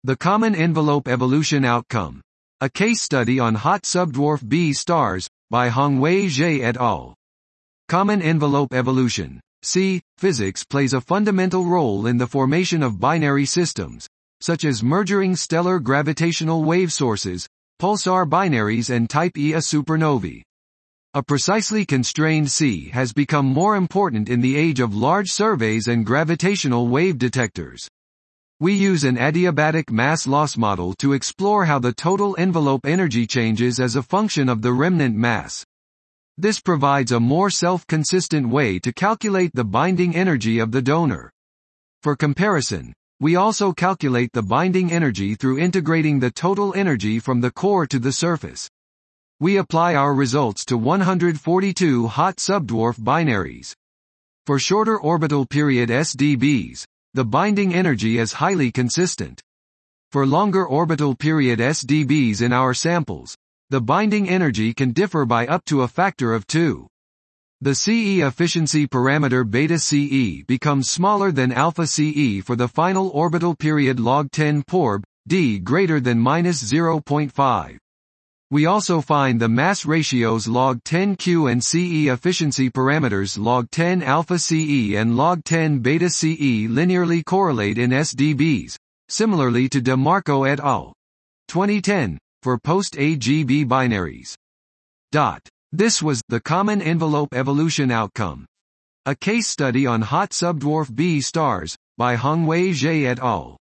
The Common Envelope Evolution Outcome. A Case Study on Hot Subdwarf B Stars, by Hongwei Zhe et al. Common Envelope Evolution. Physics plays a fundamental role in the formation of binary systems, such as merging stellar gravitational wave sources, pulsar binaries and Type Ia supernovae. A precisely constrained C has become more important in the age of large surveys and gravitational wave detectors. We use an adiabatic mass loss model to explore how the total envelope energy changes as a function of the remnant mass. This provides a more self-consistent way to calculate the binding energy of the donor. For comparison, we also calculate the binding energy through integrating the total energy from the core to the surface. We apply our results to 142 hot subdwarf binaries. For shorter orbital period SDBs, the binding energy is highly consistent. For longer orbital period SDBs in our samples, the binding energy can differ by up to a factor of 2. The CE efficiency parameter beta CE becomes smaller than alpha CE for the final orbital period log 10 porb, d greater than -0.5. We also find the mass ratios log 10 Q and CE efficiency parameters log 10 alpha CE and log 10 beta CE linearly correlate in SDBs, similarly to De Marco et al. 2010, for post-AGB binaries. This was the Common Envelope Evolution Outcome. A Case Study on Hot Subdwarf B Stars, by Hongwei Zhe et al.